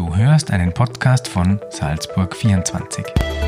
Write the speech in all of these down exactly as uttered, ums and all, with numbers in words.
Du hörst einen Podcast von Salzburg vierundzwanzig.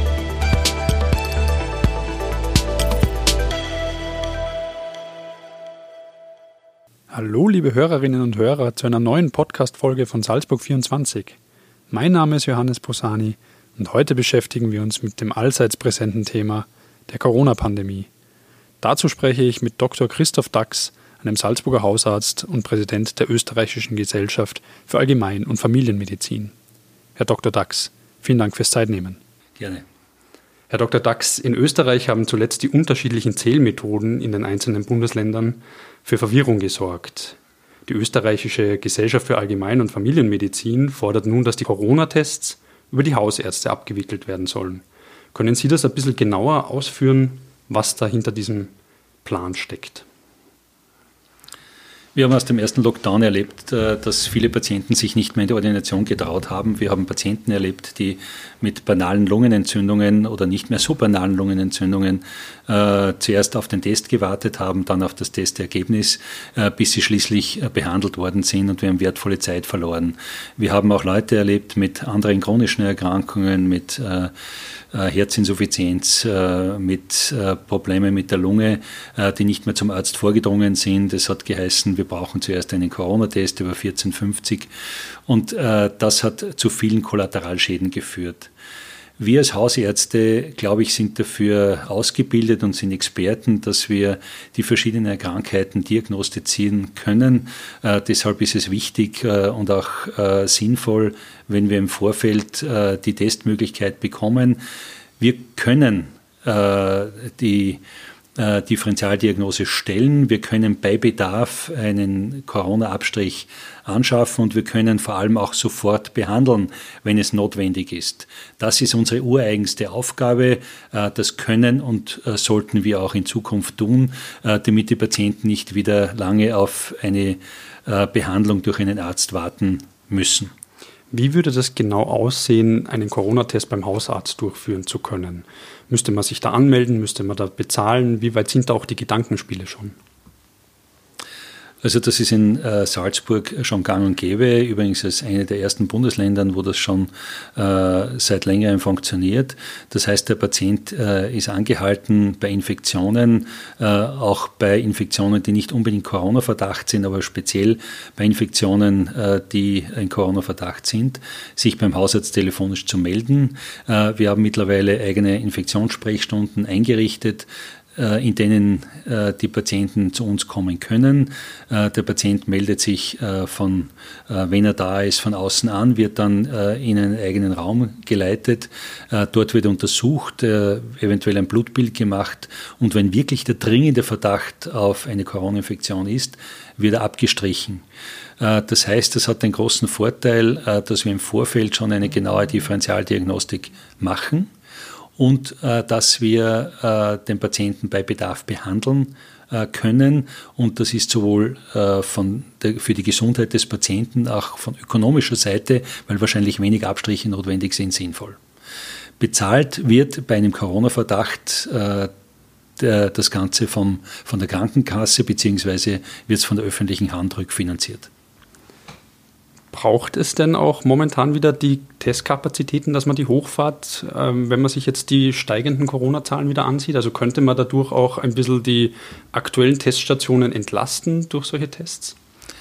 Hallo liebe Hörerinnen und Hörer zu einer neuen Podcast-Folge von Salzburg vierundzwanzig. Mein Name ist Johannes Posani und heute beschäftigen wir uns mit dem allseits präsenten Thema der Corona-Pandemie. Dazu spreche ich mit Doktor Christoph Dachs, einem Salzburger Hausarzt und Präsident der Österreichischen Gesellschaft für Allgemein- und Familienmedizin. Herr Doktor Dachs, vielen Dank fürs Zeitnehmen. Gerne. Herr Doktor Dachs, in Österreich haben zuletzt die unterschiedlichen Zählmethoden in den einzelnen Bundesländern für Verwirrung gesorgt. Die Österreichische Gesellschaft für Allgemein- und Familienmedizin fordert nun, dass die Corona-Tests über die Hausärzte abgewickelt werden sollen. Können Sie das ein bisschen genauer ausführen, was da hinter diesem Plan steckt? Wir haben aus dem ersten Lockdown erlebt, dass viele Patienten sich nicht mehr in die Ordination getraut haben. Wir haben Patienten erlebt, die mit banalen Lungenentzündungen oder nicht mehr so banalen Lungenentzündungen äh, zuerst auf den Test gewartet haben, dann auf das Testergebnis, äh, bis sie schließlich äh, behandelt worden sind, und wir haben wertvolle Zeit verloren. Wir haben auch Leute erlebt mit anderen chronischen Erkrankungen, mit äh, Herzinsuffizienz, äh, mit äh, Problemen mit der Lunge, äh, die nicht mehr zum Arzt vorgedrungen sind. Es hat geheißen, wir brauchen zuerst einen Corona-Test über vierzehn fünfzig, und äh, das hat zu vielen Kollateralschäden geführt. Wir als Hausärzte, glaube ich, sind dafür ausgebildet und sind Experten, dass wir die verschiedenen Krankheiten diagnostizieren können. Äh, deshalb ist es wichtig äh, und auch äh, sinnvoll, wenn wir im Vorfeld äh, die Testmöglichkeit bekommen. Wir können äh, die äh, Differentialdiagnose stellen. Wir können bei Bedarf einen Corona-Abstrich anschaffen, und wir können vor allem auch sofort behandeln, wenn es notwendig ist. Das ist unsere ureigenste Aufgabe. Das können und sollten wir auch in Zukunft tun, damit die Patienten nicht wieder lange auf eine Behandlung durch einen Arzt warten müssen. Wie würde das genau aussehen, einen Corona-Test beim Hausarzt durchführen zu können? Müsste man sich da anmelden? Müsste man da bezahlen? Wie weit sind da auch die Gedankenspiele schon? Also das ist in äh, Salzburg schon gang und gäbe, übrigens als eine der ersten Bundesländern, wo das schon äh, seit längerem funktioniert. Das heißt, der Patient äh, ist angehalten, bei Infektionen, äh, auch bei Infektionen, die nicht unbedingt Corona-Verdacht sind, aber speziell bei Infektionen, äh, die ein Corona-Verdacht sind, sich beim Hausarzt telefonisch zu melden. Äh, wir haben mittlerweile eigene Infektionssprechstunden eingerichtet, in denen äh, die Patienten zu uns kommen können. Äh, der Patient meldet sich äh, von, äh, wenn er da ist, von außen an, wird dann äh, in einen eigenen Raum geleitet. Äh, dort wird untersucht, äh, eventuell ein Blutbild gemacht, und wenn wirklich der dringende Verdacht auf eine Corona-Infektion ist, wird er abgestrichen. Äh, das heißt, das hat den großen Vorteil, äh, dass wir im Vorfeld schon eine genaue Differentialdiagnostik machen, und äh, dass wir äh, den Patienten bei Bedarf behandeln äh, können. Und das ist sowohl äh, von der, für die Gesundheit des Patienten, auch von ökonomischer Seite, weil wahrscheinlich weniger Abstriche notwendig sind, sinnvoll. Bezahlt wird bei einem Corona-Verdacht äh, der, das Ganze vom, von der Krankenkasse, beziehungsweise wird es von der öffentlichen Hand rückfinanziert. Braucht es denn auch momentan wieder die Testkapazitäten, dass man die hochfahrt, ähm, wenn man sich jetzt die steigenden Corona-Zahlen wieder ansieht? Also könnte man dadurch auch ein bisschen die aktuellen Teststationen entlasten durch solche Tests?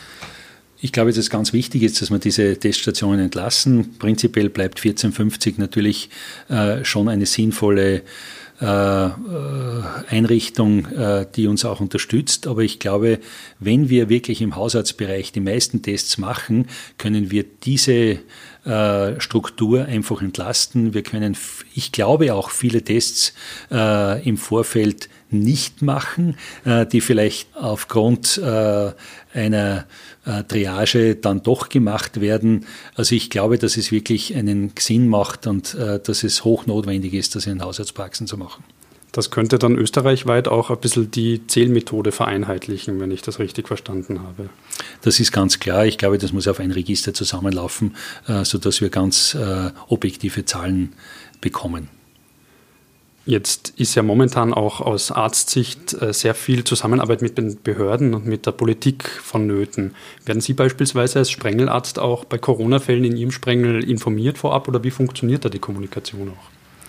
Ich glaube, dass es ganz wichtig ist, dass wir diese Teststationen entlassen. Prinzipiell bleibt vierzehn fünfzig natürlich äh, schon eine sinnvolle Äh, Einrichtung, äh, die uns auch unterstützt. Aber ich glaube, wenn wir wirklich im Hausarztbereich die meisten Tests machen, können wir diese äh, Struktur einfach entlasten. Wir können, ich glaube, auch viele Tests äh, im Vorfeld nicht machen, äh, die vielleicht aufgrund äh, einer äh, Triage dann doch gemacht werden. Also ich glaube, dass es wirklich einen Sinn macht und äh, dass es hochnotwendig ist, das in Hausarztpraxen zu machen. Das könnte dann österreichweit auch ein bisschen die Zählmethode vereinheitlichen, wenn ich das richtig verstanden habe. Das ist ganz klar. Ich glaube, das muss auf ein Register zusammenlaufen, äh, sodass wir ganz äh, objektive Zahlen bekommen. Jetzt ist ja momentan auch aus Arztsicht sehr viel Zusammenarbeit mit den Behörden und mit der Politik vonnöten. Werden Sie beispielsweise als Sprengelarzt auch bei Corona-Fällen in Ihrem Sprengel informiert vorab oder wie funktioniert da die Kommunikation auch?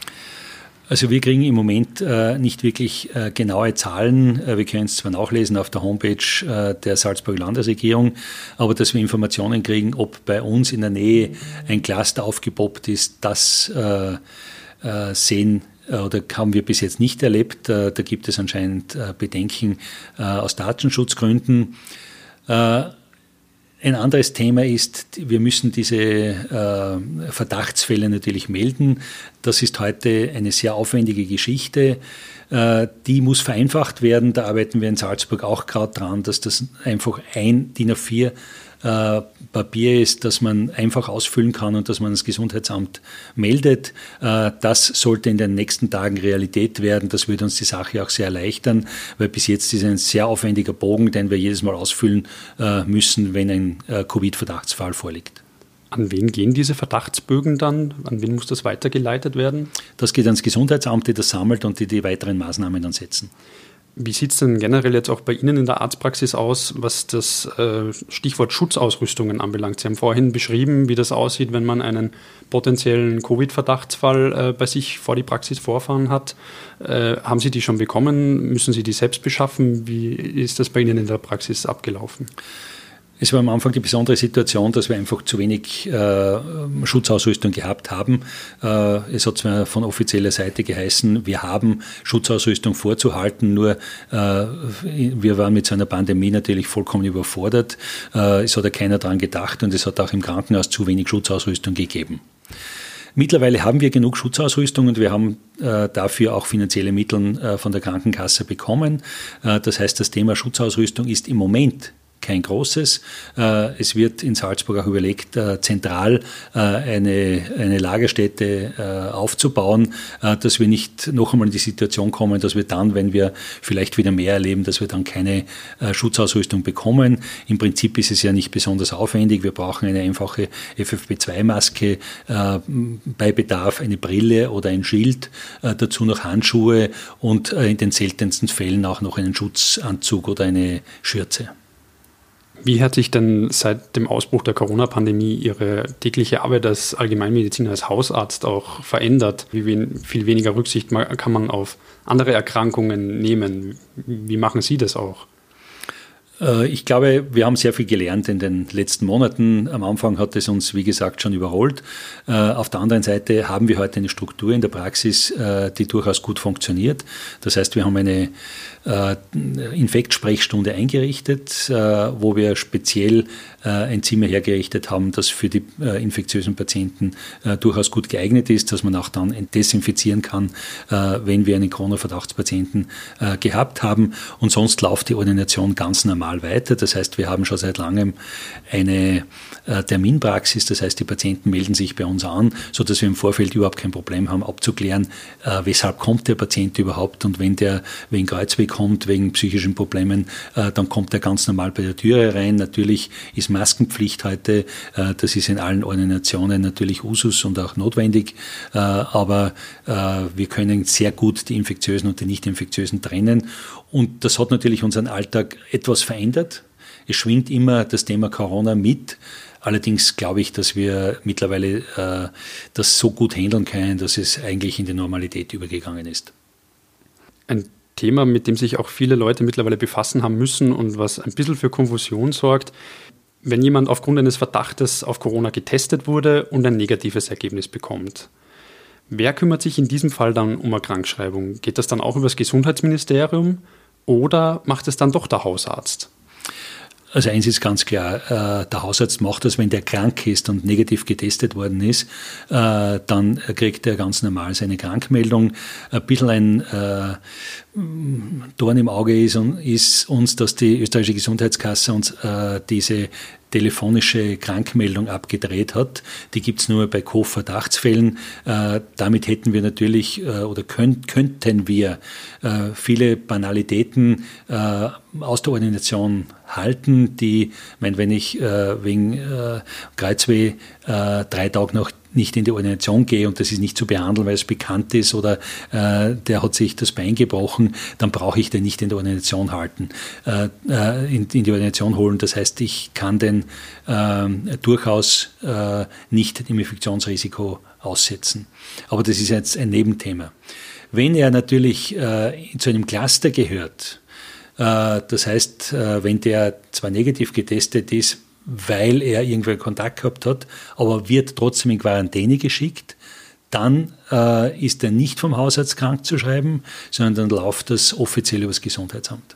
Also wir kriegen im Moment äh, nicht wirklich äh, genaue Zahlen. Äh, wir können es zwar nachlesen auf der Homepage äh, der Salzburger Landesregierung, aber dass wir Informationen kriegen, ob bei uns in der Nähe ein Cluster aufgepoppt ist, das äh, äh, sehen oder haben wir bis jetzt nicht erlebt. Da gibt es anscheinend Bedenken aus Datenschutzgründen. Ein anderes Thema ist, wir müssen diese Verdachtsfälle natürlich melden. Das ist heute eine sehr aufwendige Geschichte. Die muss vereinfacht werden. Da arbeiten wir in Salzburg auch gerade dran, dass das einfach ein D I N A vier Papier ist, das man einfach ausfüllen kann und das man das Gesundheitsamt meldet. Das sollte in den nächsten Tagen Realität werden. Das würde uns die Sache auch sehr erleichtern, weil bis jetzt ist ein sehr aufwendiger Bogen, den wir jedes Mal ausfüllen müssen, wenn ein Covid-Verdachtsfall vorliegt. An wen gehen diese Verdachtsbögen dann? An wen muss das weitergeleitet werden? Das geht ans Gesundheitsamt, die das sammelt und die die weiteren Maßnahmen dann setzen. Wie sieht es denn generell jetzt auch bei Ihnen in der Arztpraxis aus, was das äh, Stichwort Schutzausrüstungen anbelangt? Sie haben vorhin beschrieben, wie das aussieht, wenn man einen potenziellen Covid-Verdachtsfall äh, bei sich vor die Praxis vorfahren hat. Äh, haben Sie die schon bekommen? Müssen Sie die selbst beschaffen? Wie ist das bei Ihnen in der Praxis abgelaufen? Es war am Anfang die besondere Situation, dass wir einfach zu wenig äh, Schutzausrüstung gehabt haben. Äh, es hat zwar von offizieller Seite geheißen, wir haben Schutzausrüstung vorzuhalten, nur äh, wir waren mit so einer Pandemie natürlich vollkommen überfordert. Äh, es hat ja keiner daran gedacht und es hat auch im Krankenhaus zu wenig Schutzausrüstung gegeben. Mittlerweile haben wir genug Schutzausrüstung und wir haben äh, dafür auch finanzielle Mittel äh, von der Krankenkasse bekommen. Äh, das heißt, das Thema Schutzausrüstung ist im Moment kein großes. Es wird in Salzburg auch überlegt, zentral eine, eine Lagerstätte aufzubauen, dass wir nicht noch einmal in die Situation kommen, dass wir dann, wenn wir vielleicht wieder mehr erleben, dass wir dann keine Schutzausrüstung bekommen. Im Prinzip ist es ja nicht besonders aufwendig. Wir brauchen eine einfache F F P zwei Maske, bei Bedarf eine Brille oder ein Schild, dazu noch Handschuhe und in den seltensten Fällen auch noch einen Schutzanzug oder eine Schürze. Wie hat sich denn seit dem Ausbruch der Corona-Pandemie Ihre tägliche Arbeit als Allgemeinmediziner, als Hausarzt auch verändert? Wie viel weniger Rücksicht kann man auf andere Erkrankungen nehmen? Wie machen Sie das auch? Ich glaube, wir haben sehr viel gelernt in den letzten Monaten. Am Anfang hat es uns, wie gesagt, schon überholt. Auf der anderen Seite haben wir heute eine Struktur in der Praxis, die durchaus gut funktioniert. Das heißt, wir haben eine Infektsprechstunde eingerichtet, wo wir speziell ein Zimmer hergerichtet haben, das für die infektiösen Patienten durchaus gut geeignet ist, dass man auch dann desinfizieren kann, wenn wir einen Corona-Verdachtspatienten gehabt haben. Und sonst läuft die Ordination ganz normal weiter. Das heißt, wir haben schon seit langem eine Terminpraxis. Das heißt, die Patienten melden sich bei uns an, sodass wir im Vorfeld überhaupt kein Problem haben, abzuklären, weshalb kommt der Patient überhaupt. Und wenn der wegen Kreuzweh kommt, wegen psychischen Problemen, dann kommt er ganz normal bei der Türe rein. Natürlich ist Maskenpflicht heute, das ist in allen Ordinationen natürlich Usus und auch notwendig, aber wir können sehr gut die Infektiösen und die Nicht-Infektiösen trennen und das hat natürlich unseren Alltag etwas verändert. Es schwingt immer das Thema Corona mit, allerdings glaube ich, dass wir mittlerweile das so gut handeln können, dass es eigentlich in die Normalität übergegangen ist. Ein Thema, mit dem sich auch viele Leute mittlerweile befassen haben müssen und was ein bisschen für Konfusion sorgt. Wenn jemand aufgrund eines Verdachtes auf Corona getestet wurde und ein negatives Ergebnis bekommt, wer kümmert sich in diesem Fall dann um eine Krankschreibung? Geht das dann auch über das Gesundheitsministerium oder macht es dann doch der Hausarzt? Also eins ist ganz klar, der Hausarzt macht das, wenn der krank ist und negativ getestet worden ist, dann kriegt er ganz normal seine Krankmeldung. Ein bisschen ein Dorn im Auge ist, ist uns, dass die österreichische Gesundheitskasse uns diese telefonische Krankmeldung abgedreht hat. Die gibt es nur bei Co-Verdachtsfällen. Äh, damit hätten wir natürlich äh, oder könnt, könnten wir äh, viele Banalitäten äh, aus der Ordination halten, die, mein, wenn ich äh, wegen äh, Kreuzweh äh, drei Tage nach nicht in die Ordination gehe und das ist nicht zu behandeln, weil es bekannt ist oder äh, der hat sich das Bein gebrochen, dann brauche ich den nicht in der Ordination halten, äh, in, in die Ordination holen. Das heißt, ich kann den äh, durchaus äh, nicht dem Infektionsrisiko aussetzen. Aber das ist jetzt ein Nebenthema. Wenn er natürlich äh, zu einem Cluster gehört, äh, das heißt, äh, wenn der zwar negativ getestet ist, weil er irgendwann Kontakt gehabt hat, aber wird trotzdem in Quarantäne geschickt, dann äh, ist er nicht vom Hausarzt krank zu schreiben, sondern dann läuft das offiziell über das Gesundheitsamt.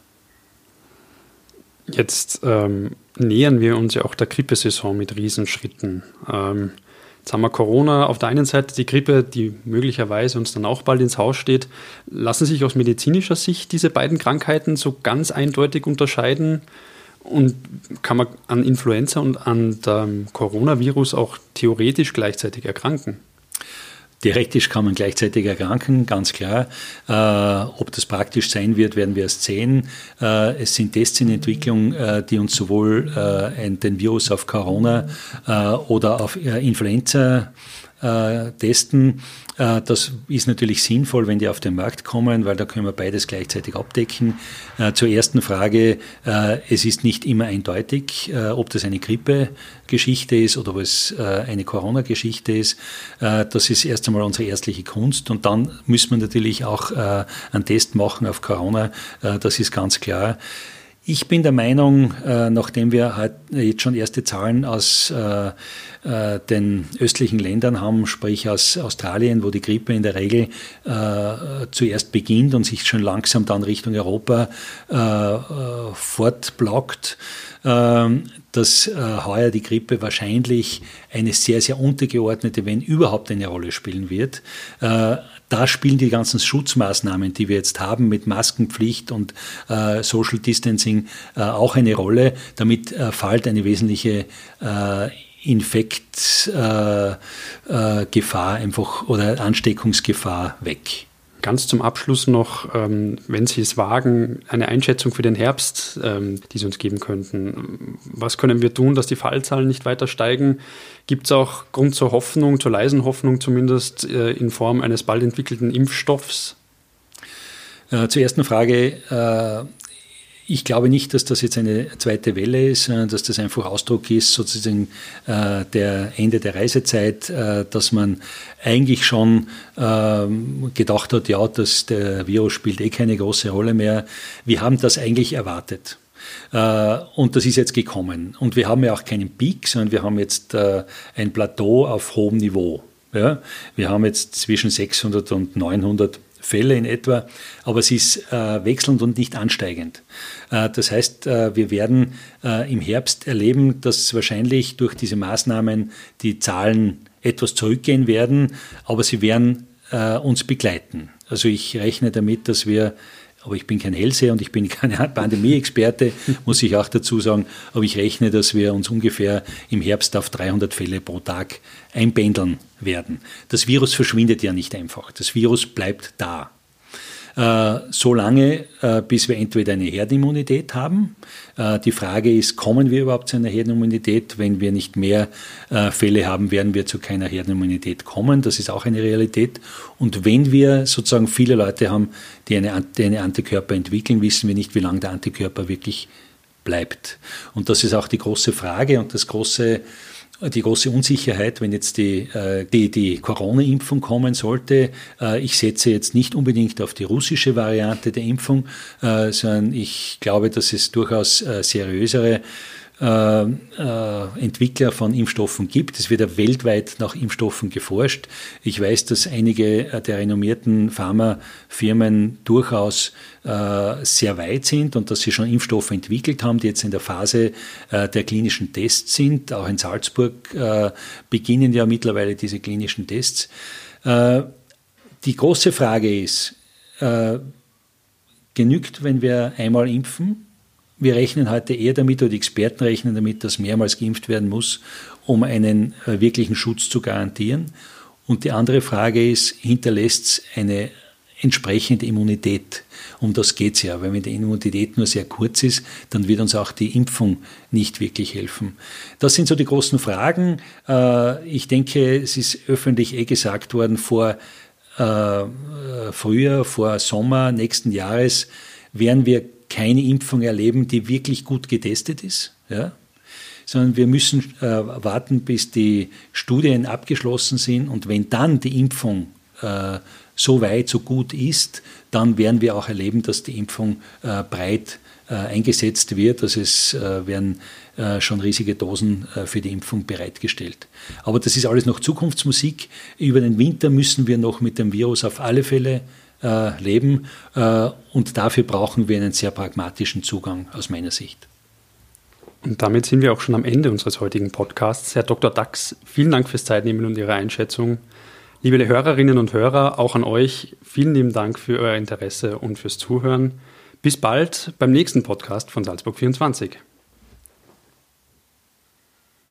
Jetzt ähm, nähern wir uns ja auch der Grippesaison mit Riesenschritten. Ähm, jetzt haben wir Corona, auf der einen Seite die Grippe, die möglicherweise uns dann auch bald ins Haus steht. Lassen sich aus medizinischer Sicht diese beiden Krankheiten so ganz eindeutig unterscheiden? Und kann man an Influenza und an dem Coronavirus auch theoretisch gleichzeitig erkranken? Theoretisch kann man gleichzeitig erkranken, ganz klar. Äh, ob das praktisch sein wird, werden wir erst sehen. Äh, es sind Tests in Entwicklung, äh, die uns sowohl äh, den Virus auf Corona äh, oder auf äh, Influenza äh, testen. Äh, das ist natürlich sinnvoll, wenn die auf den Markt kommen, weil da können wir beides gleichzeitig abdecken. Äh, zur ersten Frage, äh, es ist nicht immer eindeutig, äh, ob das eine Grippe-Geschichte ist oder ob es äh, eine Corona-Geschichte ist. Äh, das ist erst einmal unsere ärztliche Kunst und dann müssen wir natürlich auch äh, einen Test machen auf Corona, äh, das ist ganz klar. Ich bin der Meinung, äh, nachdem wir halt jetzt schon erste Zahlen aus äh, äh, den östlichen Ländern haben, sprich aus Australien, wo die Grippe in der Regel äh, zuerst beginnt und sich schon langsam dann Richtung Europa äh, äh, fortplagt, äh, dass äh, heuer die Grippe wahrscheinlich eine sehr, sehr untergeordnete, wenn überhaupt eine Rolle spielen wird. Äh, Da spielen die ganzen Schutzmaßnahmen, die wir jetzt haben mit Maskenpflicht und äh, Social Distancing äh, auch eine Rolle. Damit äh, fällt eine wesentliche äh, Infektgefahr äh, äh, einfach oder Ansteckungsgefahr weg. Ganz zum Abschluss noch, ähm, wenn Sie es wagen, eine Einschätzung für den Herbst, ähm, die Sie uns geben könnten. Was können wir tun, dass die Fallzahlen nicht weiter steigen? Gibt es auch Grund zur Hoffnung, zur leisen Hoffnung zumindest, äh, in Form eines bald entwickelten Impfstoffs? Äh, zur ersten Frage. Äh, Ich glaube nicht, dass das jetzt eine zweite Welle ist, sondern dass das einfach Ausdruck ist, sozusagen äh, der Ende der Reisezeit, äh, dass man eigentlich schon äh, gedacht hat, ja, dass der Virus spielt eh keine große Rolle mehr. Wir haben das eigentlich erwartet. Äh, und das ist jetzt gekommen. Und wir haben ja auch keinen Peak, sondern wir haben jetzt äh, ein Plateau auf hohem Niveau. Ja? Wir haben jetzt zwischen sechshundert und neunhundert Fälle in etwa, aber es ist äh, wechselnd und nicht ansteigend. Äh, das heißt, äh, wir werden äh, im Herbst erleben, dass wahrscheinlich durch diese Maßnahmen die Zahlen etwas zurückgehen werden, aber sie werden äh, uns begleiten. Also ich rechne damit, dass wir, aber ich bin kein Hellseher und ich bin kein Pandemie-Experte, muss ich auch dazu sagen, aber ich rechne, dass wir uns ungefähr im Herbst auf dreihundert Fälle pro Tag einpendeln werden. Das Virus verschwindet ja nicht einfach. Das Virus bleibt da. Äh, so lange, äh, bis wir entweder eine Herdenimmunität haben. Äh, die Frage ist, kommen wir überhaupt zu einer Herdenimmunität? Wenn wir nicht mehr äh, Fälle haben, werden wir zu keiner Herdenimmunität kommen. Das ist auch eine Realität. Und wenn wir sozusagen viele Leute haben, die eine, die eine Antikörper entwickeln, wissen wir nicht, wie lange der Antikörper wirklich bleibt. Und das ist auch die große Frage und das große Die große Unsicherheit, wenn jetzt die, die, die Corona-Impfung kommen sollte. Ich setze jetzt nicht unbedingt auf die russische Variante der Impfung, sondern ich glaube, dass es durchaus seriösere Entwickler von Impfstoffen gibt. Es wird ja weltweit nach Impfstoffen geforscht. Ich weiß, dass einige der renommierten Pharmafirmen durchaus sehr weit sind und dass sie schon Impfstoffe entwickelt haben, die jetzt in der Phase der klinischen Tests sind. Auch in Salzburg beginnen ja mittlerweile diese klinischen Tests. Die große Frage ist, genügt, wenn wir einmal impfen? Wir rechnen heute eher damit, oder die Experten rechnen damit, dass mehrmals geimpft werden muss, um einen wirklichen Schutz zu garantieren. Und die andere Frage ist, hinterlässt es eine entsprechende Immunität. Um das geht es ja, weil wenn die Immunität nur sehr kurz ist, dann wird uns auch die Impfung nicht wirklich helfen. Das sind so die großen Fragen. Ich denke, es ist öffentlich eh gesagt worden, vor äh, Frühjahr, vor Sommer nächsten Jahres werden wir keine Impfung erleben, die wirklich gut getestet ist, ja? Sondern wir müssen äh, warten, bis die Studien abgeschlossen sind, und wenn dann die Impfung äh, so weit, so gut ist, dann werden wir auch erleben, dass die Impfung äh, breit äh, eingesetzt wird. Also es äh, werden äh, schon riesige Dosen äh, für die Impfung bereitgestellt. Aber das ist alles noch Zukunftsmusik. Über den Winter müssen wir noch mit dem Virus auf alle Fälle äh, leben, äh, und dafür brauchen wir einen sehr pragmatischen Zugang aus meiner Sicht. Und damit sind wir auch schon am Ende unseres heutigen Podcasts. Herr Doktor Dachs, vielen Dank fürs Zeitnehmen und Ihre Einschätzung. Liebe Hörerinnen und Hörer, auch an euch vielen lieben Dank für euer Interesse und fürs Zuhören. Bis bald beim nächsten Podcast von Salzburg vierundzwanzig.